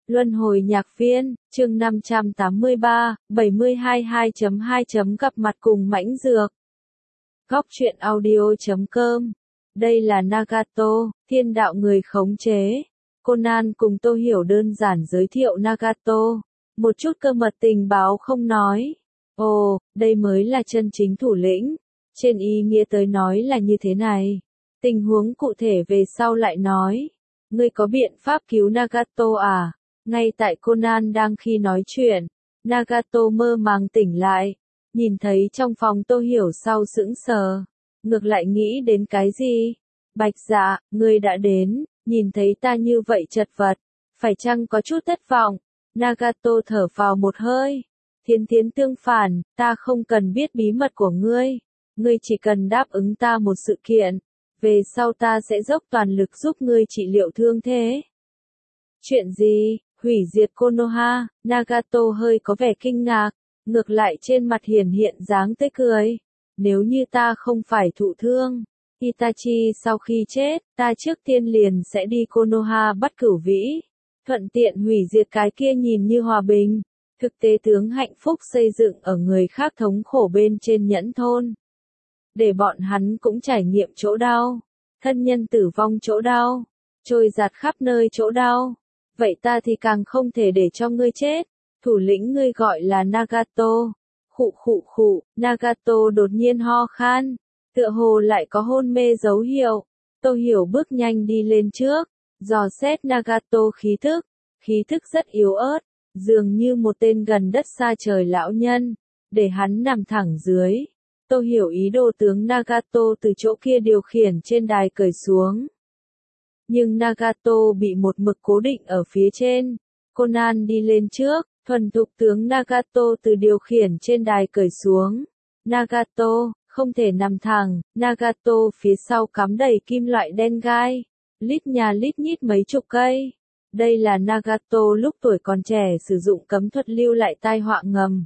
Luân hồi nhạc viên, chương 583, 72 2.2. Gặp mặt cùng Mãnh Dược. Góc truyện audio.com. Đây là Nagato, thiên đạo người khống chế. Conan cùng Tô Hiểu đơn giản giới thiệu Nagato. Một chút cơ mật tình báo không nói. Ồ, đây mới là chân chính thủ lĩnh. Trên ý nghĩa tới nói là như thế này. Tình huống cụ thể về sau lại nói. Ngươi có biện pháp cứu Nagato à? Ngay tại Conan đang khi nói chuyện, Nagato mơ màng tỉnh lại, nhìn thấy trong phòng Tô Hiểu sau sững sờ, ngược lại nghĩ đến cái gì? Bạch Dạ, ngươi đã đến, nhìn thấy ta như vậy chật vật, phải chăng có chút thất vọng? Nagato thở vào một hơi, Thiến tương phản, ta không cần biết bí mật của ngươi chỉ cần đáp ứng ta một sự kiện, về sau ta sẽ dốc toàn lực giúp ngươi trị liệu thương thế. Chuyện gì? Hủy diệt Konoha. Nagato hơi có vẻ kinh ngạc, ngược lại trên mặt hiện dáng tươi cười. Nếu như ta không phải thụ thương, Itachi sau khi chết, ta trước tiên liền sẽ đi Konoha bắt Cửu Vĩ, thuận tiện hủy diệt cái kia nhìn như hòa bình, thực tế tướng hạnh phúc xây dựng ở người khác thống khổ bên trên Nhẫn thôn. Để bọn hắn cũng trải nghiệm chỗ đau, thân nhân tử vong chỗ đau, trôi giạt khắp nơi chỗ đau. Vậy ta thì càng không thể để cho ngươi chết. Thủ lĩnh ngươi gọi là Nagato. Khụ, Nagato đột nhiên ho khan, tựa hồ lại có hôn mê dấu hiệu. Tô Hiểu bước nhanh đi lên trước, dò xét Nagato khí thức rất yếu ớt, dường như một tên gần đất xa trời lão nhân, để hắn nằm thẳng dưới. Tô Hiểu ý đồ tướng Nagato từ chỗ kia điều khiển trên đài cởi xuống. Nhưng Nagato bị một mực cố định ở phía trên. Conan đi lên trước, thuần thục tướng Nagato từ điều khiển trên đài cởi xuống. Nagato, không thể nằm thẳng, Nagato phía sau cắm đầy kim loại đen gai, lít nhà lít nhít mấy chục cây. Đây là Nagato lúc tuổi còn trẻ sử dụng cấm thuật lưu lại tai họa ngầm.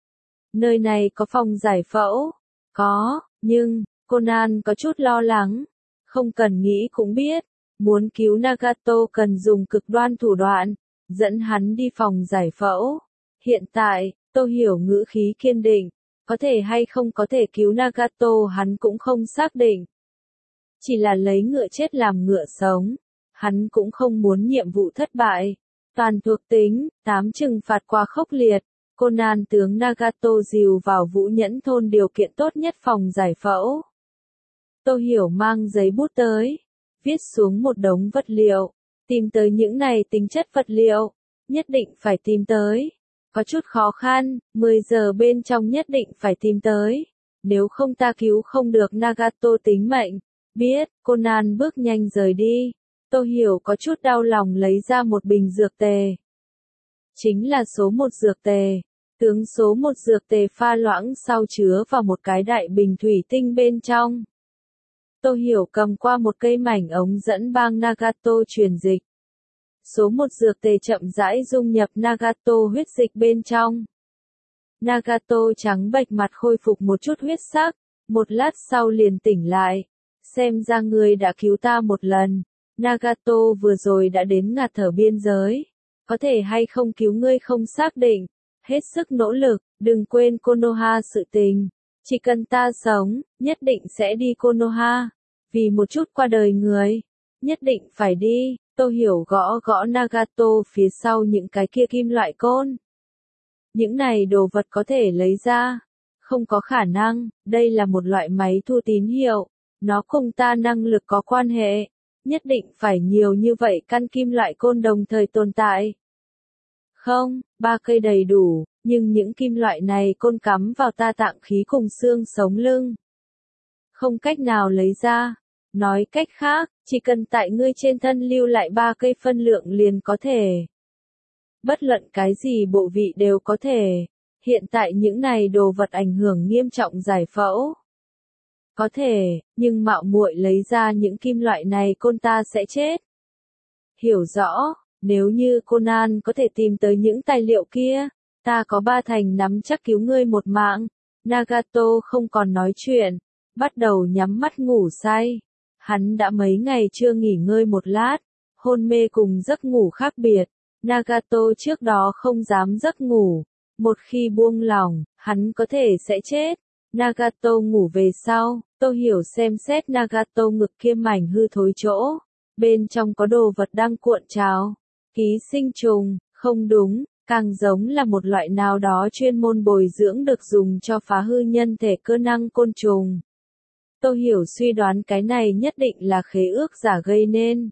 Nơi này có phòng giải phẫu? Có, nhưng, Conan có chút lo lắng. Không cần nghĩ cũng biết. Muốn cứu Nagato cần dùng cực đoan thủ đoạn, dẫn hắn đi phòng giải phẫu. Hiện tại, Tô Hiểu ngữ khí kiên định, có thể hay không có thể cứu Nagato hắn cũng không xác định. Chỉ là lấy ngựa chết làm ngựa sống, hắn cũng không muốn nhiệm vụ thất bại. Toàn thuộc tính, 8 trừng phạt quá khốc liệt, Conan tướng Nagato dìu vào Vũ Nhẫn thôn điều kiện tốt nhất phòng giải phẫu. Tô Hiểu mang giấy bút tới. Viết xuống một đống vật liệu, tìm tới những này tính chất vật liệu, nhất định phải tìm tới. Có chút khó khăn, 10 giờ bên trong nhất định phải tìm tới. Nếu không ta cứu không được Nagato tính mệnh. Biết, Conan bước nhanh rời đi. Tô Hiểu có chút đau lòng lấy ra một bình dược tề. Chính là số 1 dược tề. Tướng số 1 dược tề pha loãng sau chứa vào một cái đại bình thủy tinh bên trong. Tô Hiểu cầm qua một cây mảnh ống dẫn bang Nagato truyền dịch. Số 1 dược tề chậm rãi dung nhập Nagato huyết dịch bên trong. Nagato trắng bệch mặt khôi phục một chút huyết sắc, một lát sau liền tỉnh lại. Xem ra ngươi đã cứu ta một lần. Nagato vừa rồi đã đến ngạt thở biên giới. Có thể hay không cứu ngươi không xác định. Hết sức nỗ lực, đừng quên Konoha sự tình. Chỉ cần ta sống, nhất định sẽ đi Konoha. Vì một chút qua đời người, nhất định phải đi. Tô Hiểu gõ Nagato phía sau những cái kia kim loại côn. Những này đồ vật có thể lấy ra. Không có khả năng, đây là một loại máy thu tín hiệu. Nó cùng ta năng lực có quan hệ. Nhất định phải nhiều như vậy căn kim loại côn đồng thời tồn tại. Không, 3 cây đầy đủ, nhưng những kim loại này côn cắm vào ta tạng khí cùng xương sống lưng. Không cách nào lấy ra. Nói cách khác, chỉ cần tại ngươi trên thân lưu lại 3 cây phân lượng liền có thể. Bất luận cái gì bộ vị đều có thể. Hiện tại những này đồ vật ảnh hưởng nghiêm trọng giải phẫu. Có thể, nhưng mạo muội lấy ra những kim loại này côn ta sẽ chết. Hiểu rõ, nếu như Conan có thể tìm tới những tài liệu kia, ta có 3 thành nắm chắc cứu ngươi một mạng. Nagato không còn nói chuyện, bắt đầu nhắm mắt ngủ say. Hắn đã mấy ngày chưa nghỉ ngơi một lát, hôn mê cùng giấc ngủ khác biệt. Nagato trước đó không dám giấc ngủ. Một khi buông lỏng, hắn có thể sẽ chết. Nagato ngủ về sau, Tô Hiểu xem xét Nagato ngực kia mảnh hư thối chỗ. Bên trong có đồ vật đang cuộn trào. Ký sinh trùng, không đúng, càng giống là một loại nào đó chuyên môn bồi dưỡng được dùng cho phá hư nhân thể cơ năng côn trùng. Tô Hiểu suy đoán cái này nhất định là khế ước giả gây nên.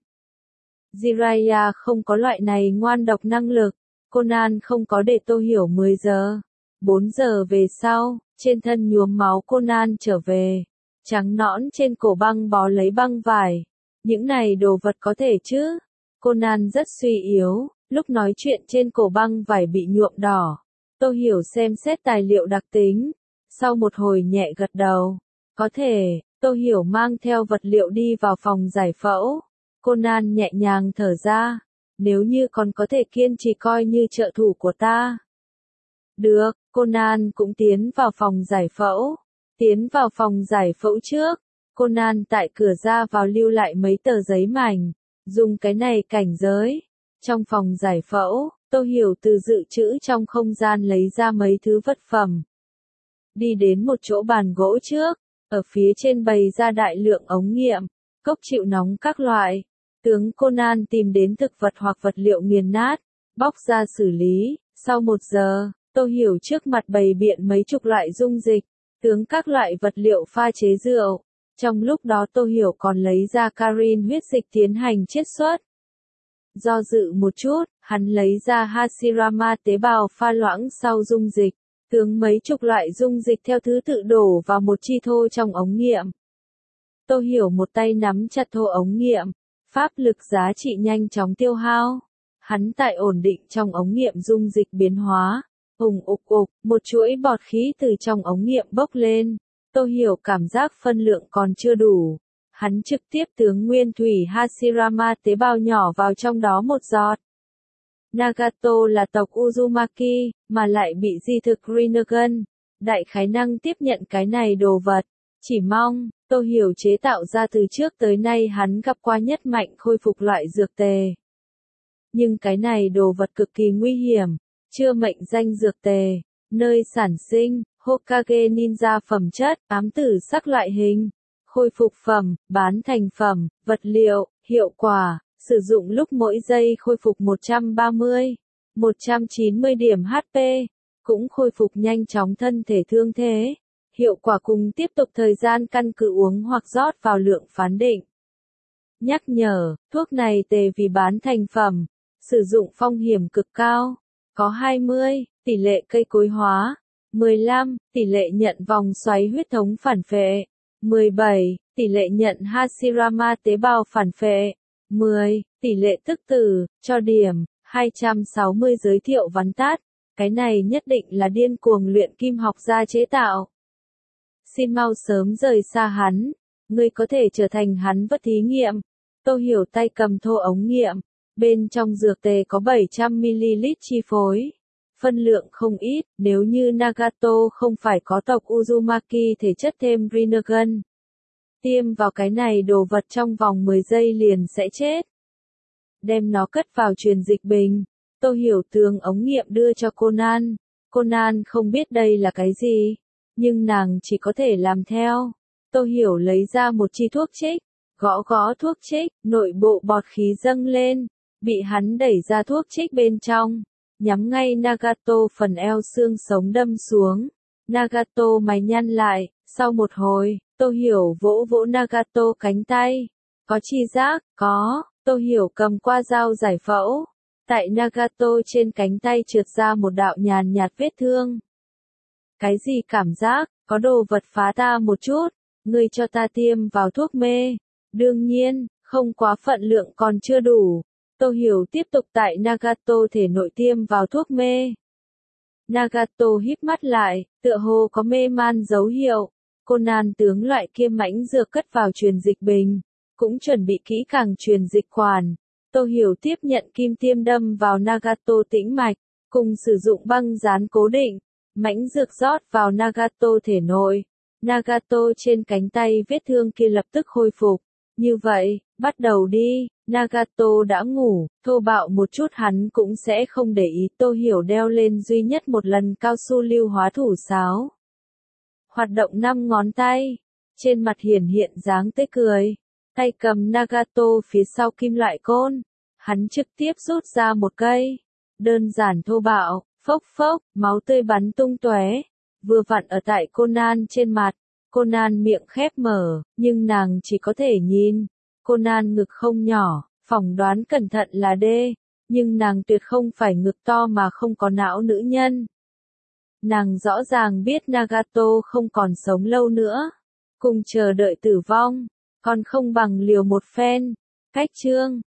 Jiraiya không có loại này ngoan độc năng lực. Conan không có để Tô Hiểu 10 giờ. 4 giờ về sau, trên thân nhuốm máu Conan trở về. Trắng nõn trên cổ băng bó lấy băng vải. Những này đồ vật có thể chứ? Conan rất suy yếu, lúc nói chuyện trên cổ băng vải bị nhuộm đỏ. Tô Hiểu xem xét tài liệu đặc tính. Sau một hồi nhẹ gật đầu. Có thể, Tô Hiểu mang theo vật liệu đi vào phòng giải phẫu. Conan nhẹ nhàng thở ra. Nếu như còn có thể kiên trì coi như trợ thủ của ta. Được, Conan cũng tiến vào phòng giải phẫu. Tiến vào phòng giải phẫu trước. Conan tại cửa ra vào lưu lại mấy tờ giấy mảnh. Dùng cái này cảnh giới. Trong phòng giải phẫu, Tô Hiểu từ dự trữ trong không gian lấy ra mấy thứ vật phẩm. Đi đến một chỗ bàn gỗ trước. Ở phía trên bày ra đại lượng ống nghiệm, cốc chịu nóng các loại. Tướng Conan tìm đến thực vật hoặc vật liệu nghiền nát, bóc ra xử lý. Sau 1 giờ, Tô Hiểu trước mặt bày biện mấy chục loại dung dịch, tướng các loại vật liệu pha chế rượu. Trong lúc đó Tô Hiểu còn lấy ra Karin huyết dịch tiến hành chiết xuất. Do dự một chút, hắn lấy ra Hashirama tế bào pha loãng sau dung dịch. Tướng mấy chục loại dung dịch theo thứ tự đổ vào một chi thô trong ống nghiệm. Tô Hiểu một tay nắm chặt thô ống nghiệm, pháp lực giá trị nhanh chóng tiêu hao. Hắn tại ổn định trong ống nghiệm dung dịch biến hóa. Ục, một chuỗi bọt khí từ trong ống nghiệm bốc lên. Tô Hiểu cảm giác phân lượng còn chưa đủ. Hắn trực tiếp tướng nguyên thủy Hashirama tế bào nhỏ vào trong đó một giọt. Nagato là tộc Uzumaki, mà lại bị di thực Rinnegan. Đại khái năng tiếp nhận cái này đồ vật. Chỉ mong, Tô Hiểu chế tạo ra từ trước tới nay hắn gặp qua nhất mạnh khôi phục loại dược tề. Nhưng cái này đồ vật cực kỳ nguy hiểm, chưa mệnh danh dược tề, nơi sản sinh, Hokage ninja phẩm chất, ám tử sắc loại hình, khôi phục phẩm, bán thành phẩm, vật liệu, hiệu quả. Sử dụng lúc mỗi giây khôi phục 190 điểm HP, cũng khôi phục nhanh chóng thân thể thương thế. Hiệu quả cùng tiếp tục thời gian căn cứ uống hoặc rót vào lượng phán định. Nhắc nhở, thuốc này tề vì bán thành phẩm, sử dụng phong hiểm cực cao. Có 20, tỷ lệ cây cối hóa. 15, tỷ lệ nhận vòng xoáy huyết thống phản phệ. 17, tỷ lệ nhận Hashirama tế bào phản phệ. 10, tỷ lệ tức tử, cho điểm, 260 giới thiệu vắn tắt. Cái này nhất định là điên cuồng luyện kim học gia chế tạo. Xin mau sớm rời xa hắn, ngươi có thể trở thành hắn vật thí nghiệm. Tô Hiểu tay cầm thô ống nghiệm, bên trong dược tề có 700ml chi phối. Phân lượng không ít, nếu như Nagato không phải có tộc Uzumaki thể chất thêm Rinnegan. Tiêm vào cái này đồ vật trong vòng 10 giây liền sẽ chết. Đem nó cất vào truyền dịch bình. Tô Hiểu tướng ống nghiệm đưa cho Conan. Conan không biết đây là cái gì, nhưng nàng chỉ có thể làm theo. Tô Hiểu lấy ra một chi thuốc trích, gõ thuốc trích, nội bộ bọt khí dâng lên, bị hắn đẩy ra thuốc trích bên trong, nhắm ngay Nagato phần eo xương sống đâm xuống. Nagato mày nhăn lại, sau một hồi, Tô Hiểu vỗ vỗ Nagato cánh tay. Có chi giác, có, Tô Hiểu cầm qua dao giải phẫu. Tại Nagato trên cánh tay trượt ra một đạo nhàn nhạt vết thương. Cái gì cảm giác, có đồ vật phá ta một chút, ngươi cho ta tiêm vào thuốc mê. Đương nhiên, không quá phận lượng còn chưa đủ. Tô Hiểu tiếp tục tại Nagato thể nội tiêm vào thuốc mê. Nagato híp mắt lại, tựa hồ có mê man dấu hiệu. Conan tướng loại kia mãnh dược cất vào truyền dịch bình, cũng chuẩn bị kỹ càng truyền dịch khoản. Tô Hiểu tiếp nhận kim tiêm đâm vào Nagato tĩnh mạch, cùng sử dụng băng dán cố định, mãnh dược rót vào Nagato thể nội. Nagato trên cánh tay vết thương kia lập tức khôi phục, Như vậy, bắt đầu đi. Nagato đã ngủ, thô bạo một chút hắn cũng sẽ không để ý. Tô Hiểu đeo lên duy nhất một lần cao su lưu hóa thủ sáo. Hoạt động 5 ngón tay. Trên mặt hiển hiện dáng tươi cười. Tay cầm Nagato phía sau kim loại côn. Hắn trực tiếp rút ra một cây. Đơn giản thô bạo, phốc phốc, máu tươi bắn tung tóe. Vừa vặn ở tại Conan trên mặt. Conan miệng khép mở, nhưng nàng chỉ có thể nhìn. Conan ngực không nhỏ, phỏng đoán cẩn thận là D, nhưng nàng tuyệt không phải ngực to mà không có não nữ nhân. Nàng rõ ràng biết Nagato không còn sống lâu nữa, cùng chờ đợi tử vong, còn không bằng liều một phen. Cách chương